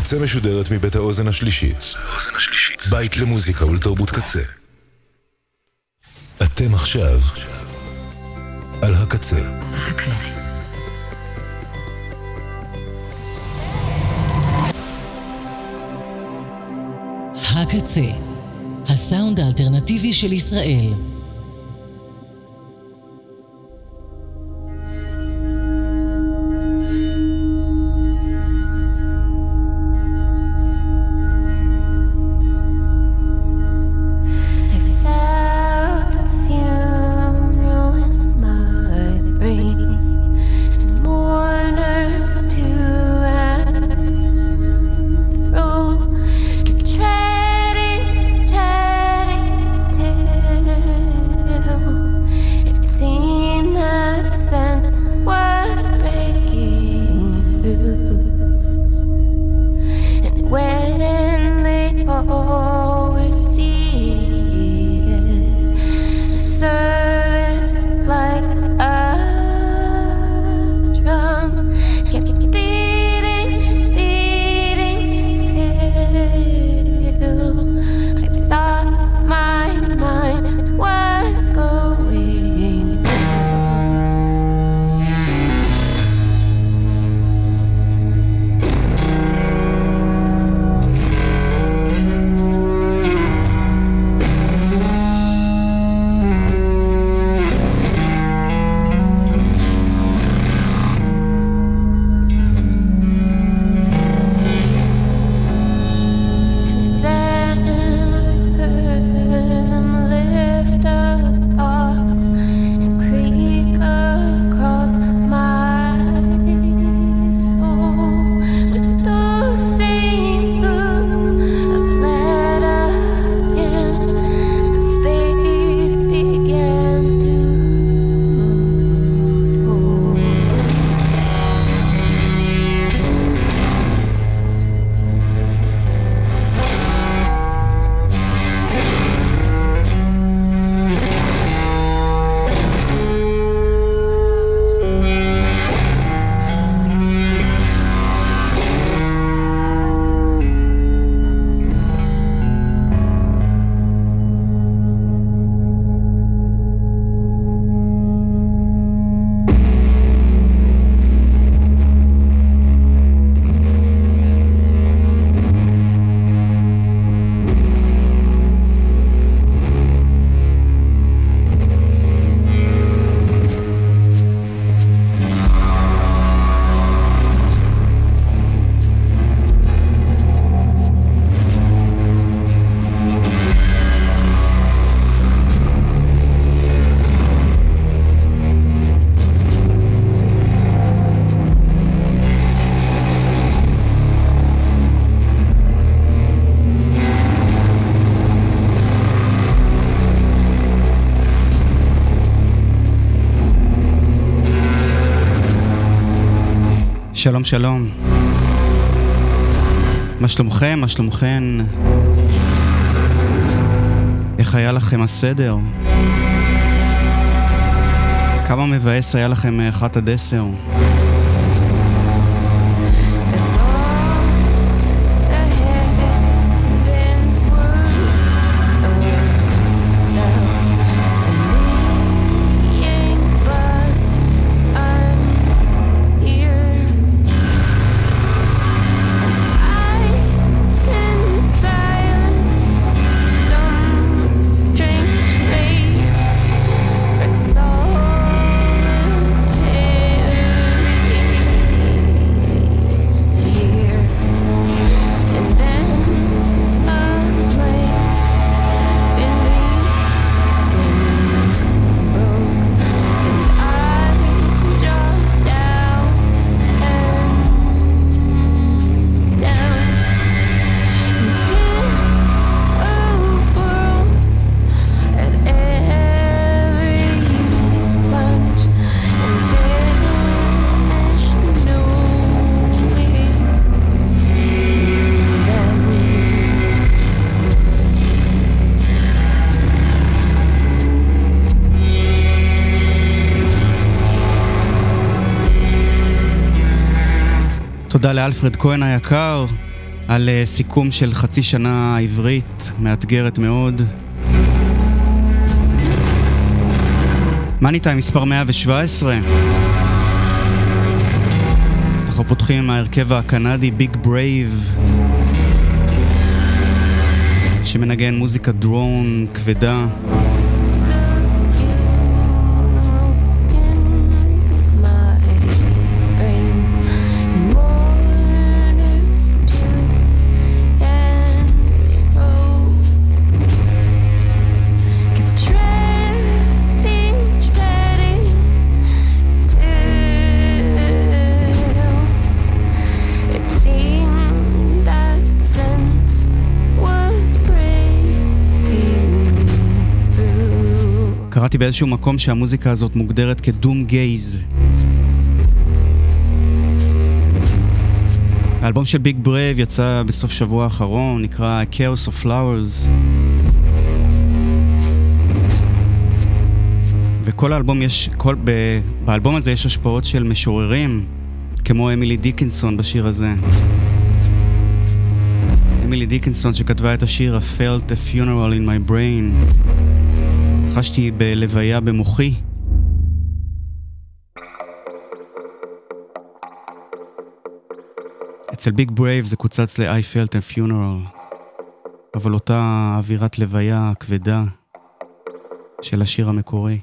הקצה משודרת מבית האוזן השלישית. בית למוזיקה ולתרבות קצה. אתם עכשיו על הקצה. הקצה, הסאונד האלטרנטיבי של ישראל. שלום שלום, מה שלומכם? מה שלומכן? איך היה לכם הסדר? כמה מבאס היה לכם 1 עד 10? תודה לאלפרד כהן היקר, על סיכום של חצי שנה עברית, מאתגרת מאוד. מאני טיים מספר 117. אנחנו פותחים עם ההרכב הקנדי ביג ברייב, שמנגן מוזיקה דרון כבדה. קראתי באיזשהו מקום שהמוזיקה הזאת מוגדרת כדום גייז. האלבום של ביג ברייב יצא בסוף שבוע האחרון, נקרא Chaos of Flowers. וכל האלבום באלבום הזה יש השפעות של משוררים, כמו אמילי דיקנסון בשיר הזה. אמילי דיקנסון שכתבה את השיר I felt a funeral in my brain. חשתי בלוויה במוחי. אצל ביג ברייב זה קוצץ ל I felt a funeral, אבל אותה אווירת לוויה כבדה של השיר המקורי.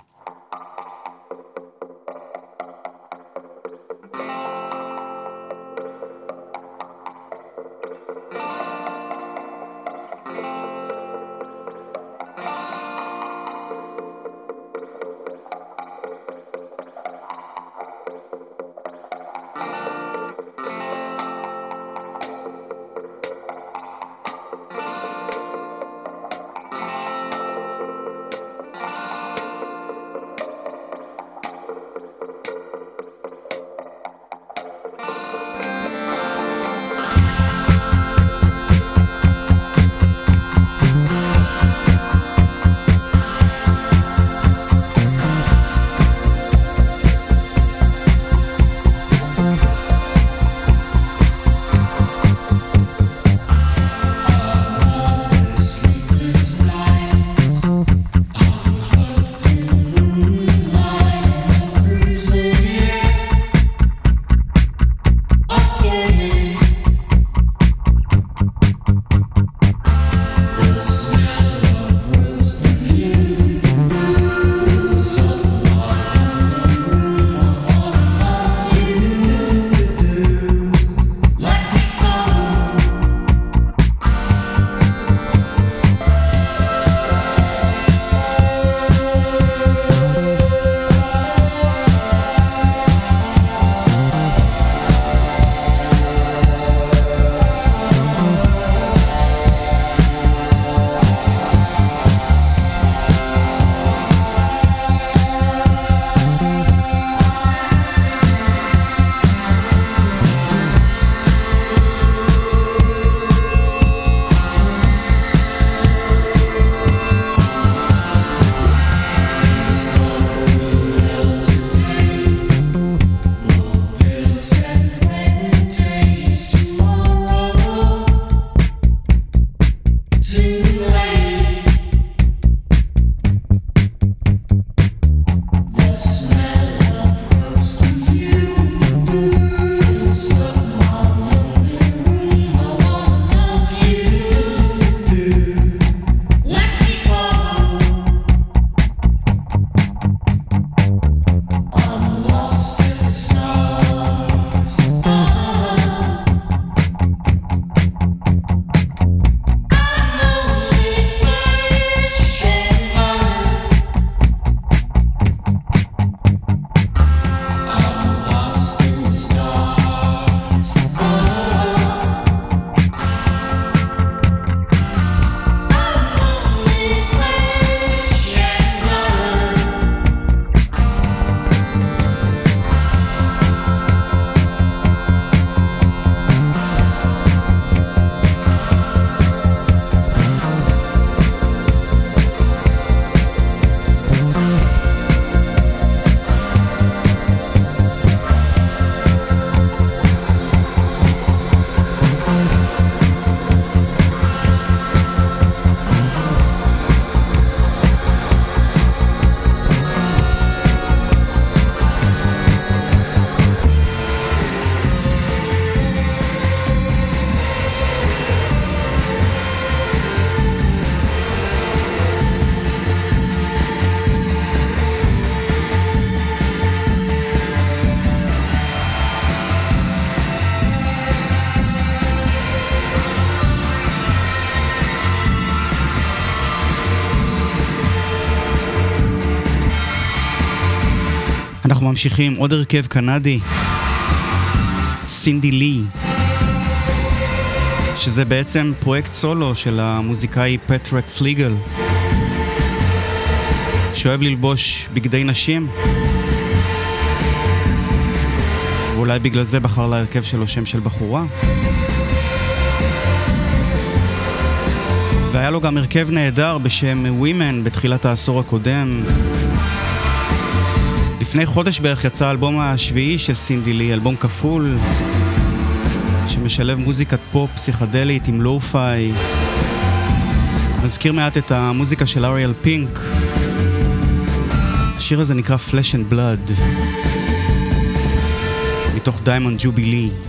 אנחנו ממשיכים עוד הרכב קנדי, סינדי לי, שזה בעצם פרויקט סולו של המוזיקאי פטריק פליגל, שאוהב ללבוש בגדי נשים, ואולי בגלל זה בחר להרכב שלו שם של בחורה. והיה לו גם הרכב נהדר בשם Women בתחילת העשור הקודם. לפני חודש בערך יצא האלבום השביעי של סינדי לי, אלבום כפול שמשלב מוזיקת פופ פסיכדלית עם לואו-פיי. נזכיר מעט את המוזיקה של אריאל פינק. השיר הזה נקרא Flesh and Blood מתוך Diamond Jubilee.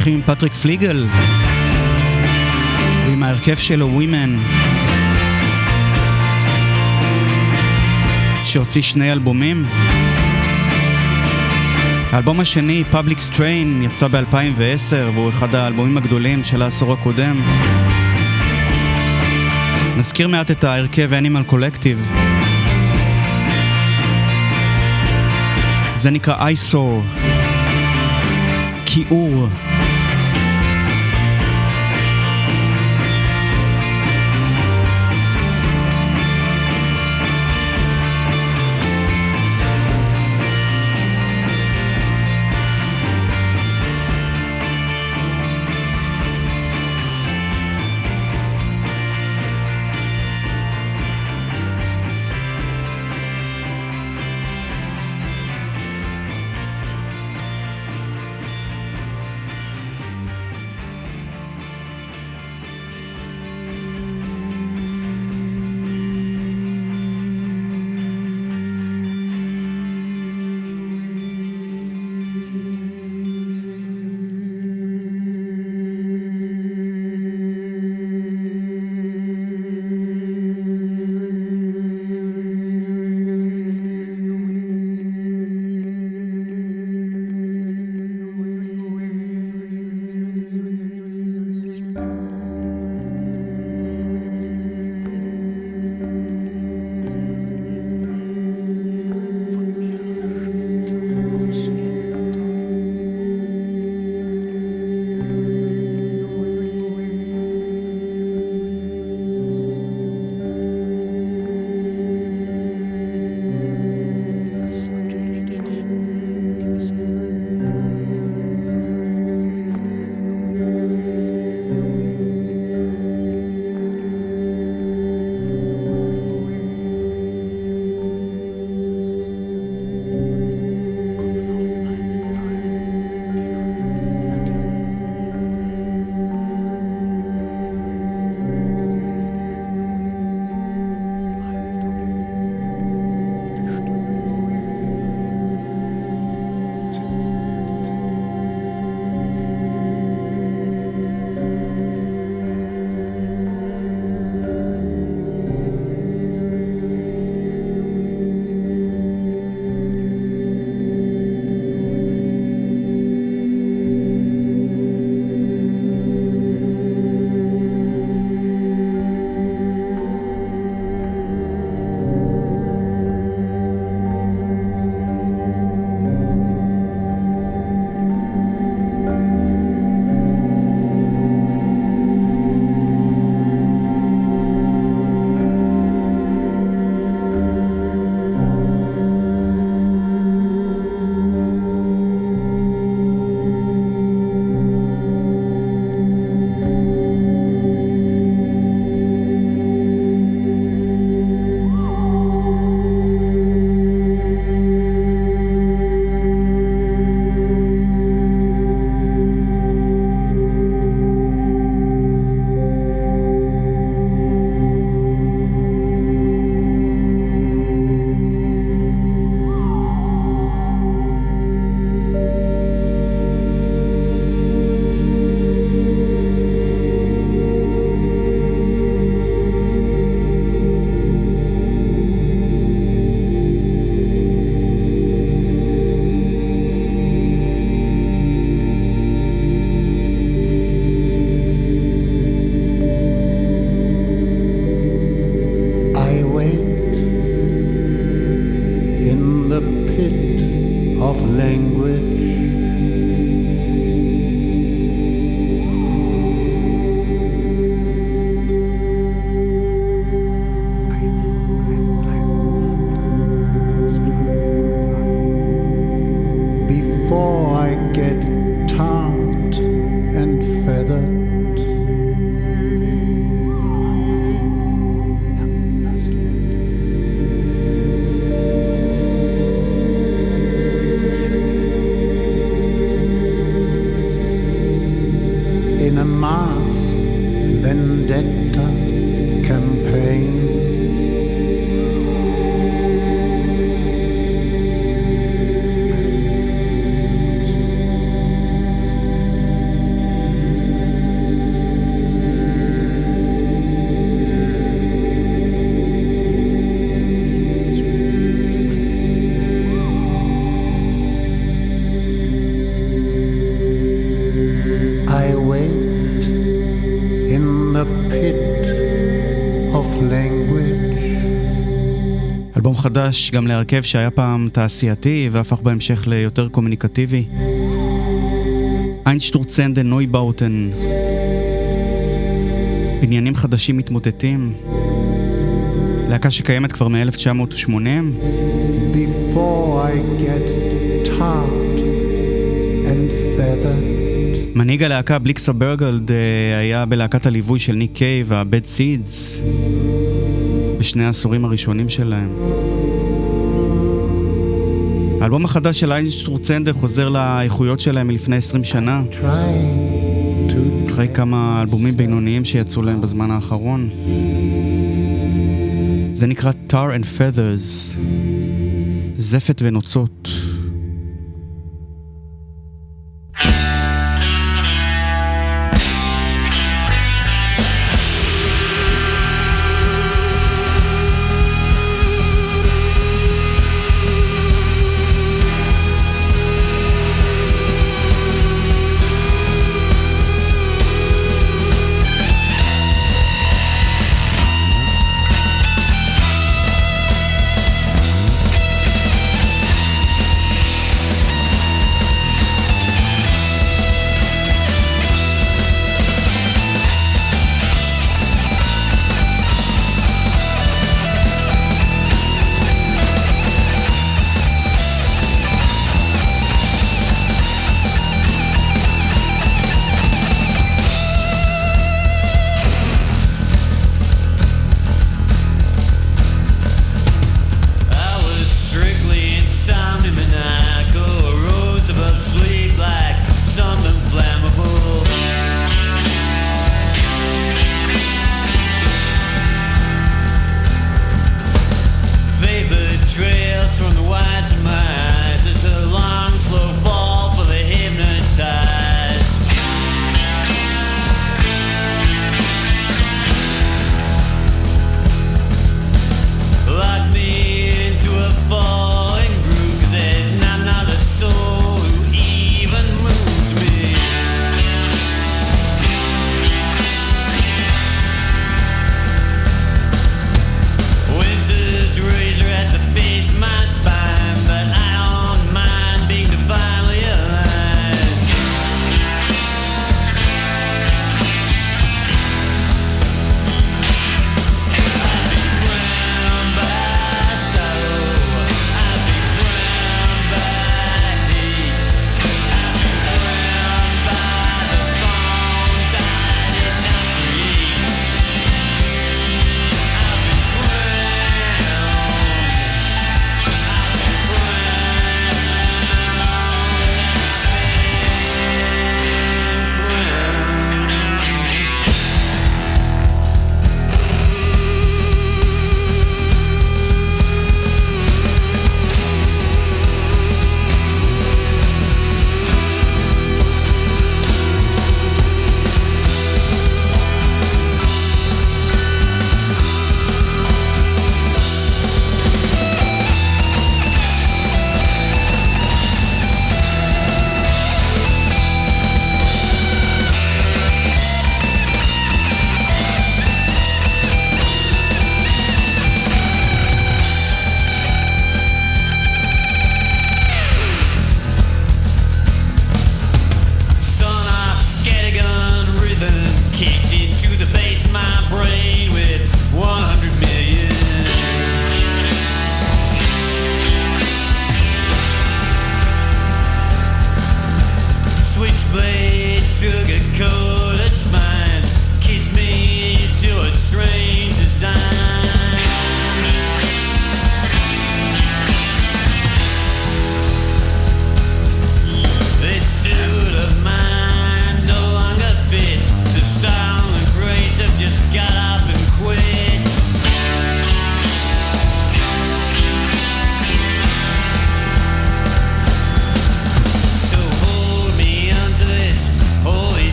ממשיכים עם פטריק פליגל ועם ההרכב שלו Women, שהוציא 2 אלבומים. האלבום השני, Public Strain, יצא ב-2010 והוא אחד האלבומים הגדולים של העשור הקודם. נזכיר מעט את ההרכב Animal Collective. זה נקרא Eyesore, כיעור. of language. אלבום חדש גם להרכב שהיה פעם תעשייתי והפך בהמשך ליותר קומוניקטיבי. איינשטורצנדה נויבאוטן. בניינים חדשים מתמוטטים. להקה שקיימת כבר מ-1980. Before I get tarred and feathered. מנהיג הלהקה בליקסר ברגלד היה בלהקת הליווי של ניק קייב וה-Bad Seeds בשני העשורים הראשונים שלהם. האלבום החדש של איינשטורצנדה חוזר לאיכויות שלהם מלפני 20 שנה, אחרי כמה אלבומים בינוניים שיצאו להם בזמן האחרון. זה נקרא Tar and Feathers, זפת ונוצות.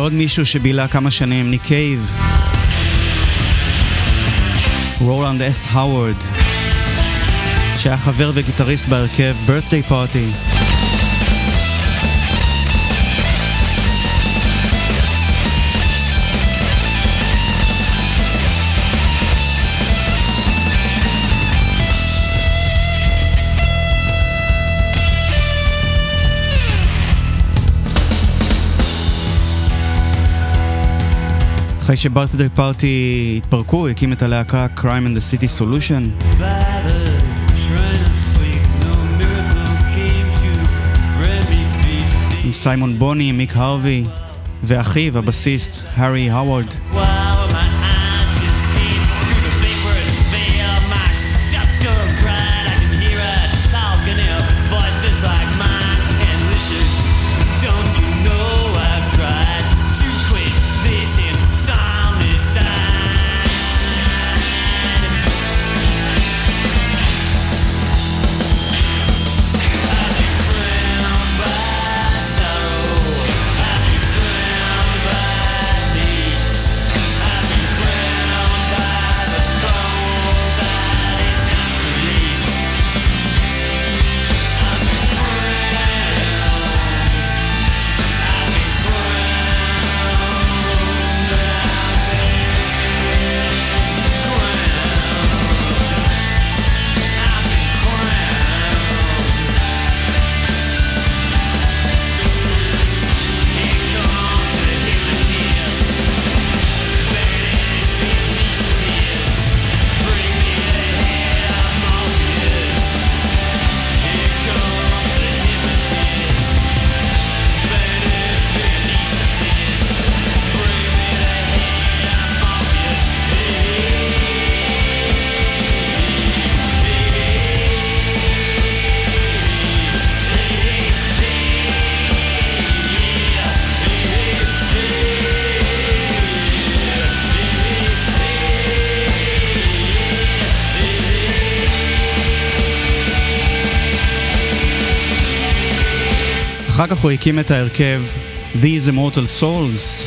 עוד מישהו שבילה כמה שנים, ניק קייב. רולנד אס האוורד, שהיה חבר וגיטריסט בהרכב Birthday Party. אחרי שברת'דיי פארטי התפרקו, הקים את הלהקה Crime and the City Solution. עם סיימון בוני, מיק הרווי, ואחיו, הבסיסט, הארי האוורד. אחר כך הוא הקים את ההרכב These Immortal Souls,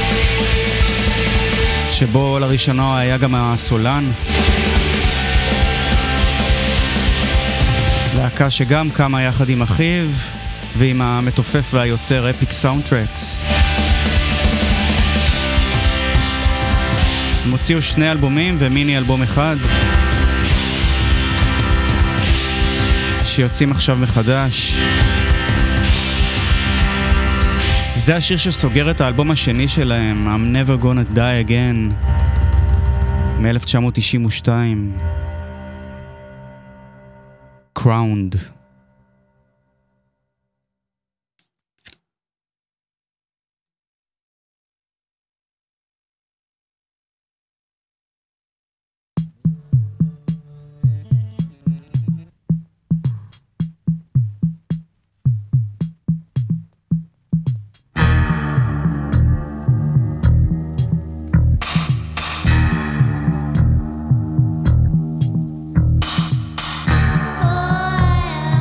שבו לראשונה היה גם הסולן. להקה שגם קמה יחד עם אחיו ועם המתופף והיוצר Epic Soundtracks. הם הוציאו 2 אלבומים ומיני אלבום אחד שיוצאים עכשיו מחדש. זה השיר שסוגר את האלבום השני שלהם, I'm Never Gonna Die Again, מ-1992. Crowned. Oh,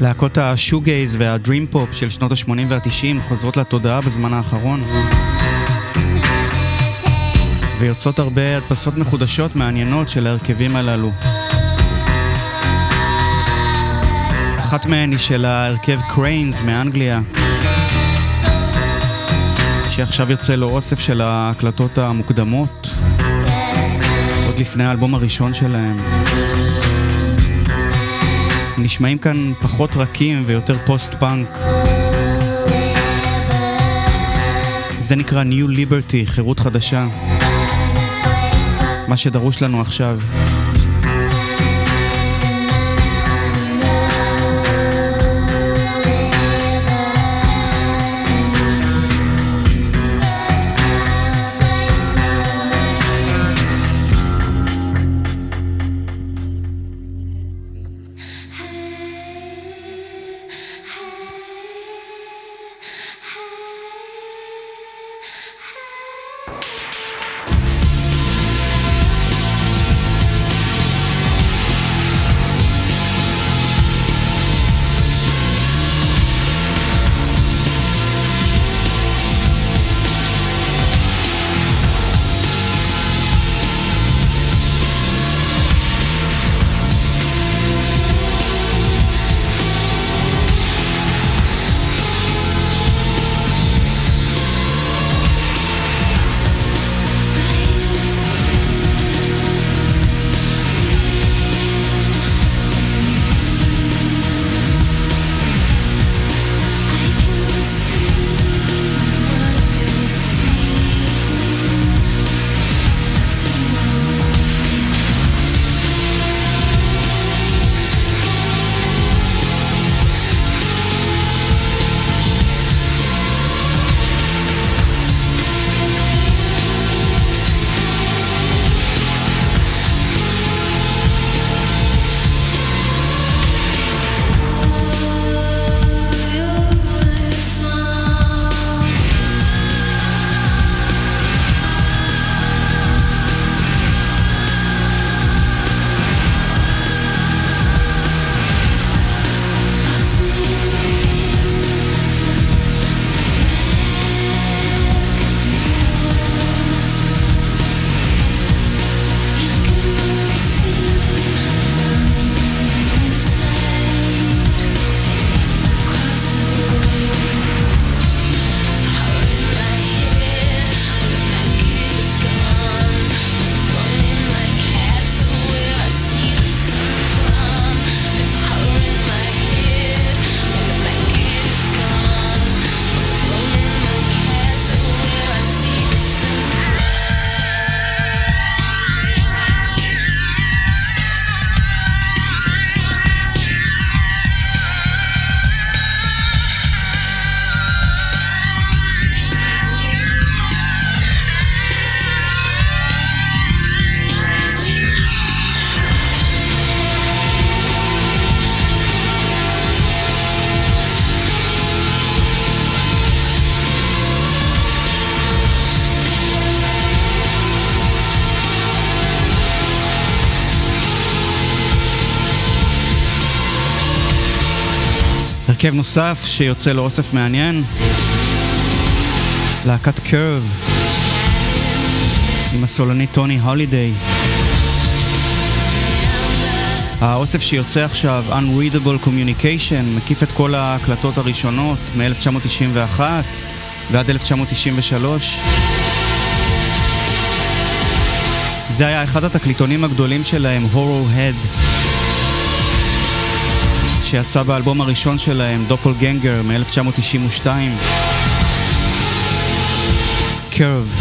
להקות השוגייז והדרים פופ של שנות ה-80 וה-90 חוזרות לתודעה בזמן האחרון. ויוצאות הרבה הדפסות מחודשות מעניינות של ההרכבים הללו. אחת מהן היא של ההרכב קריינס מאנגליה, שעכשיו יוצא לו אוסף של ההקלטות המוקדמות, עוד לפני האלבום הראשון שלהם. נשמעים כאן פחות רכים ויותר פוסט-פאנק. זה נקרא New Liberty, חירות חדשה. מה שדרוש לנו עכשיו. הרכב נוסף שיוצא לו אוסף מעניין, להקת קרב עם הסולנית טוני הולידיי. האוסף שיוצא עכשיו, Unreadable Communication, מקיף את כל ההקלטות הראשונות מ-1991 ועד 1993. זה היה אחד התקליטונים הגדולים שלהם, Horror Head, שיצא באלבום הראשון שלהם, דופלגנגר, מ-1992. קרב.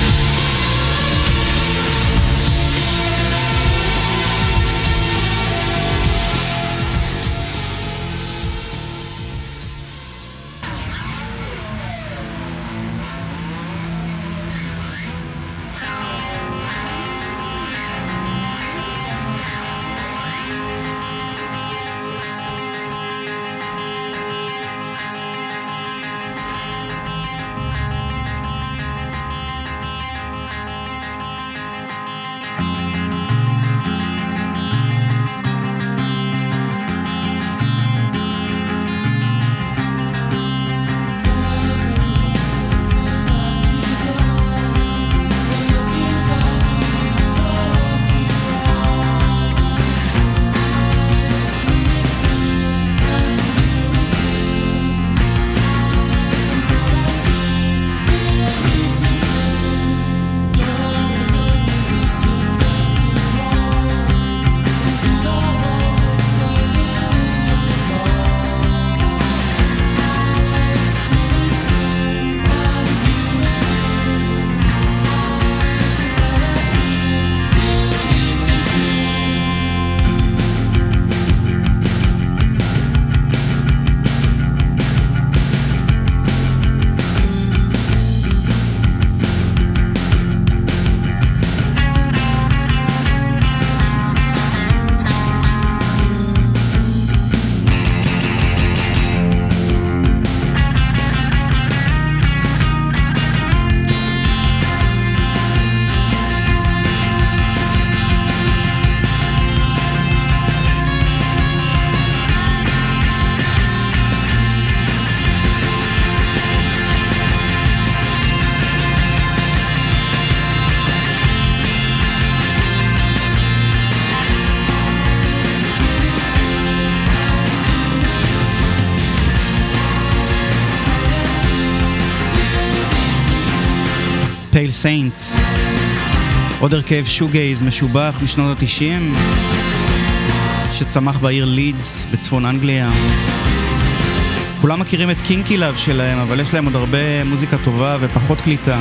Pale Saints, עוד הרכב שוגייז משובח משנות ה-90 שצמח בעיר לידס בצפון אנגליה. כולם מכירים את קינקי לב שלהם, אבל יש להם עוד הרבה מוזיקה טובה ופחות קליטה.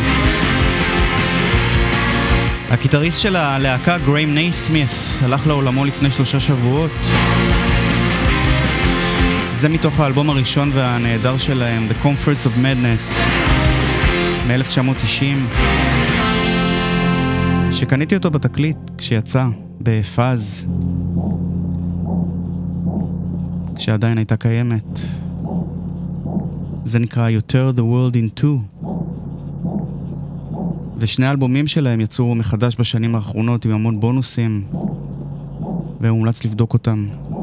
הקיטריסט של הלהקה גריים נייסמית הלך לעולמו לפני 3 שבועות. זה מתוך האלבום הראשון והנהדר שלהם, The Comforts of Madness מ-1990, שקניתי אותו בתקליט כשיצא בפאז, כשעדיין הייתה קיימת. זה נקרא You Turn the World in Two, ושני האלבומים שלהם יצאו מחדש בשנים האחרונות עם המון בונוסים, ומומלץ לבדוק אותם.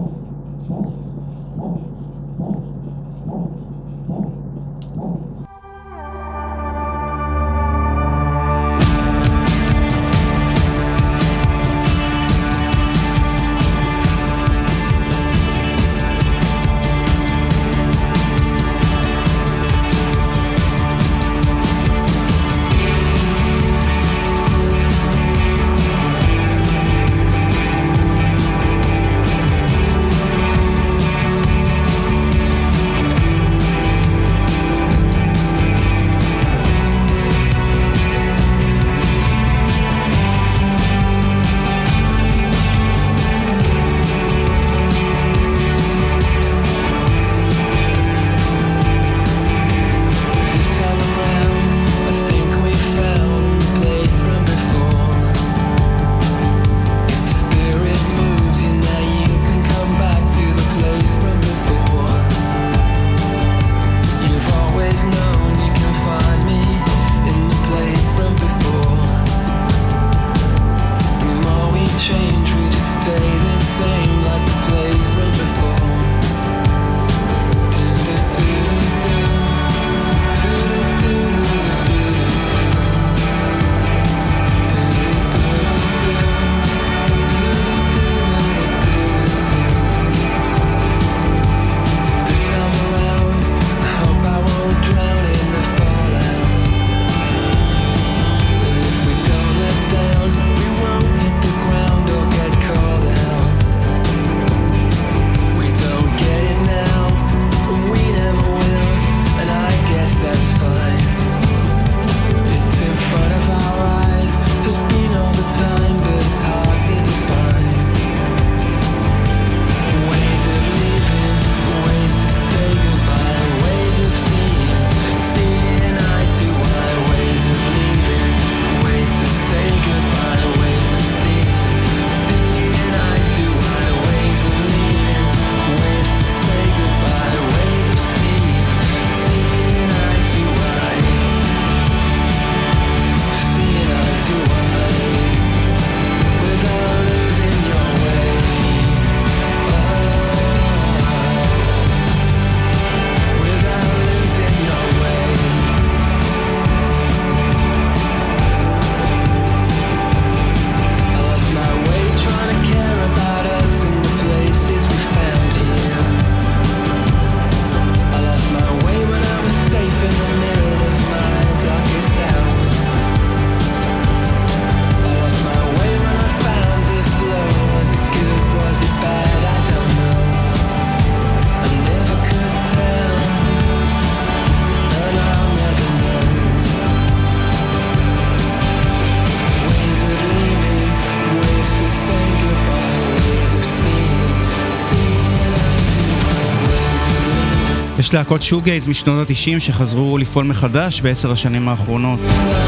יש להקות שוגייז משנות ה-90 שחזרו לפעול מחדש ב10 השנים האחרונות.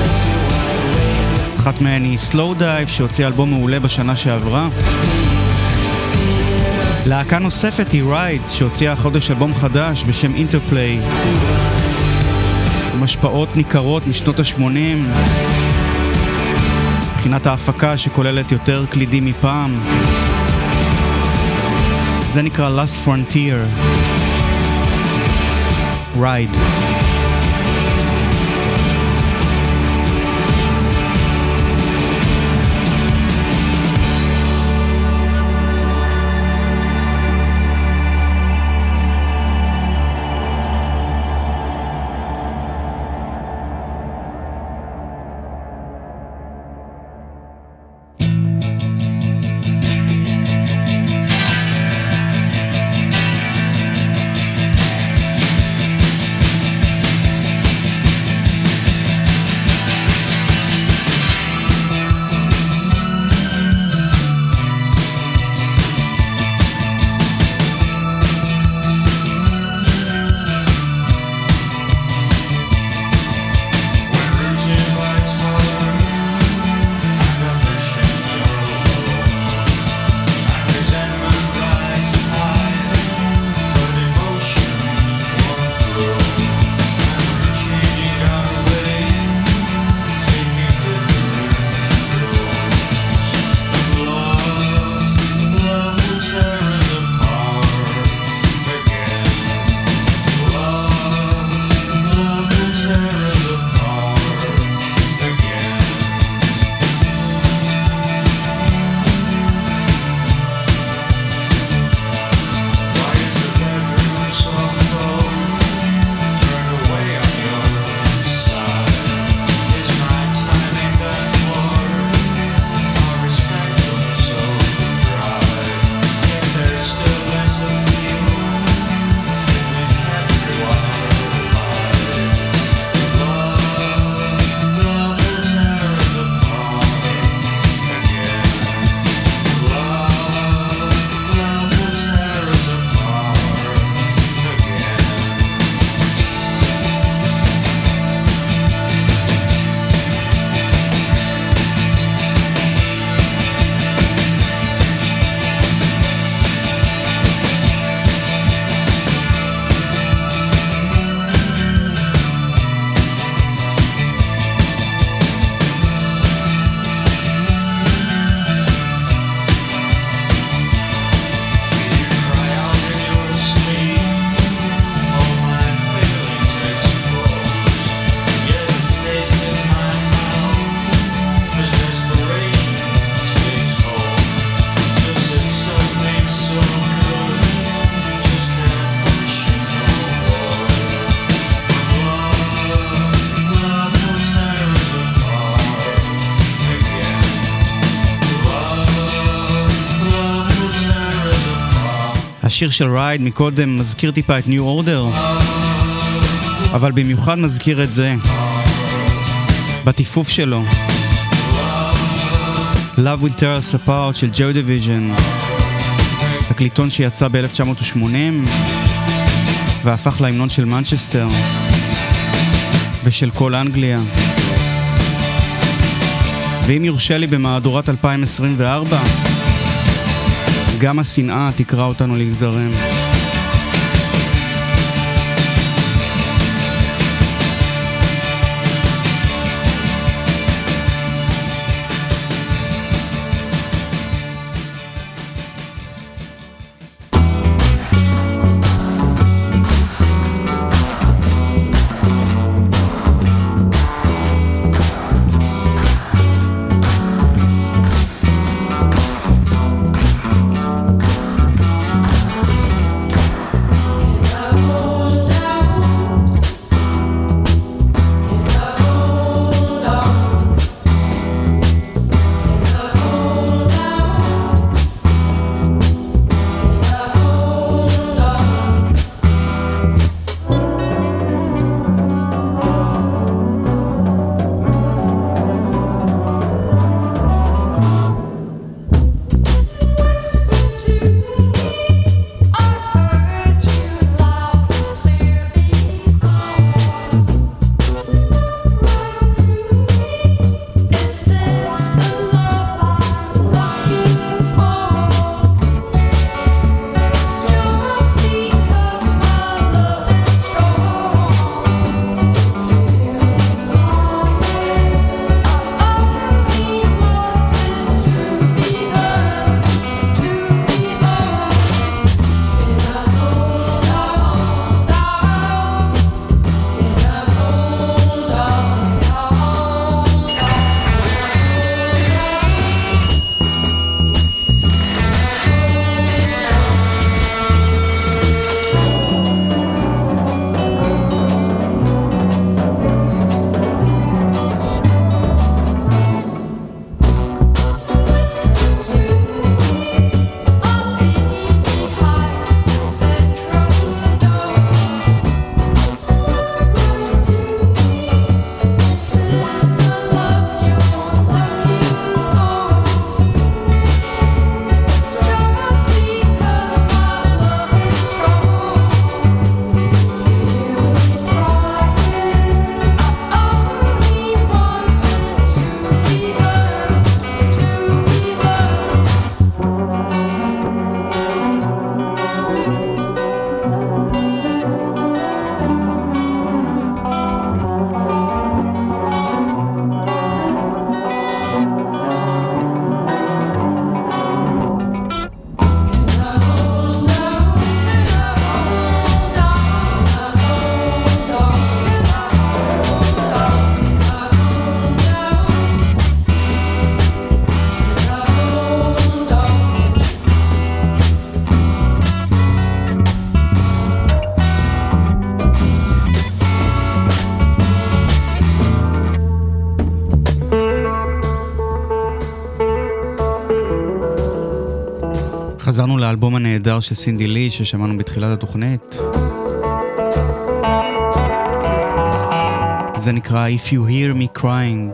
אחת מהן היא Slow Dive שהוציאה אלבום מעולה בשנה שעברה. להקה נוספת היא Ride שהוציאה החודש אלבום חדש בשם Interplay, עם השפעות ניכרות משנות ה-80 מבחינת ההפקה שכוללת יותר קלידים מפעם. זה נקרא Last Frontier. Ride. השיר של רייד מקודם מזכיר טיפה את New Order, אבל במיוחד מזכיר את זה בטיפוף שלו. Love Will Tear Us Apart של Joy Division, תקליטון שיצא ב-1980 והפך להמנון של מנצ'סטר ושל כל אנגליה. ואם יורשה לי במהדורת 2024, גם השנאה תקרא אותנו לגזרים. חזרנו לאלבום הנהדר של סינדי לי ששמענו בתחילת התוכנית. זה נקרא If You Hear Me Crying.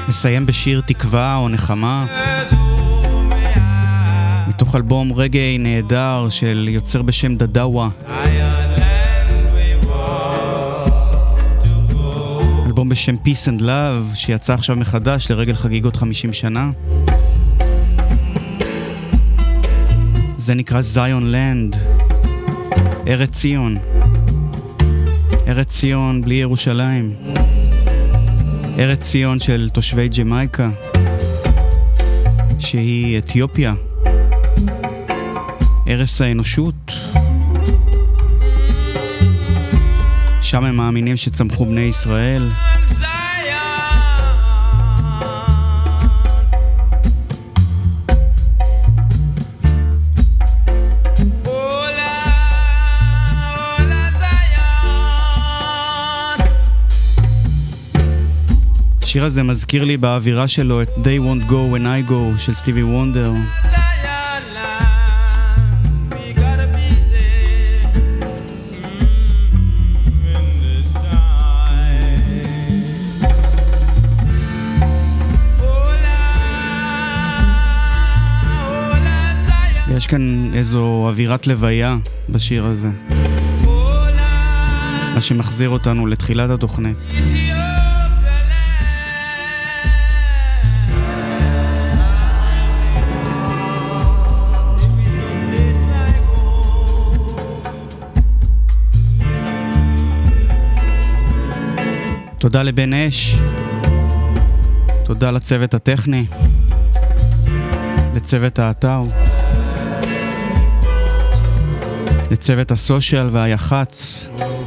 נסיים בשיר תקווה או נחמה מתוך אלבום רגעי נהדר של יוצר בשם דדאווה, אלבום בשם Peace and Love שיצא עכשיו מחדש לרגל חגיגות 50 שנה. זה נקרא Zion Land, ארץ ציון, ארץ ציון בלי ירושלים, ארץ ציון של תושבי ג'מייקה שהיא אתיופיה, ערש האנושות. שם הם מאמינים שצמחו בני ישראל. השיר הזה מזכיר לי באווירה שלו את They Won't Go When I Go של סטיבי וונדר. יש כאן איזו אווירת לוויה בשיר הזה, מה שמחזיר אותנו לתחילת התוכנית. תודה לבן אש, תודה לצוות הטכני, לצוות האתר, לצוות הסושיאל והיח"צ,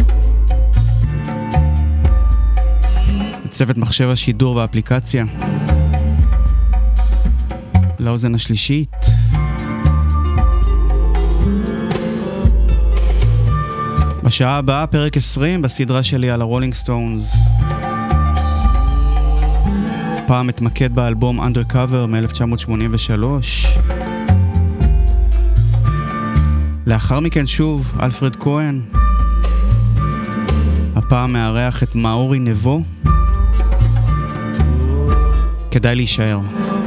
לצוות מחשב השידור והאפליקציה, לאוזן השלישית. בשעה הבאה פרק 20 בסדרה שלי על הרולינג סטונס. פעם מתמקד באלבום Undercover מ-1983. לאחר מכן שוב אלפרד כהן, הפעם מארח את מאורי נבו. כדאי להישאר.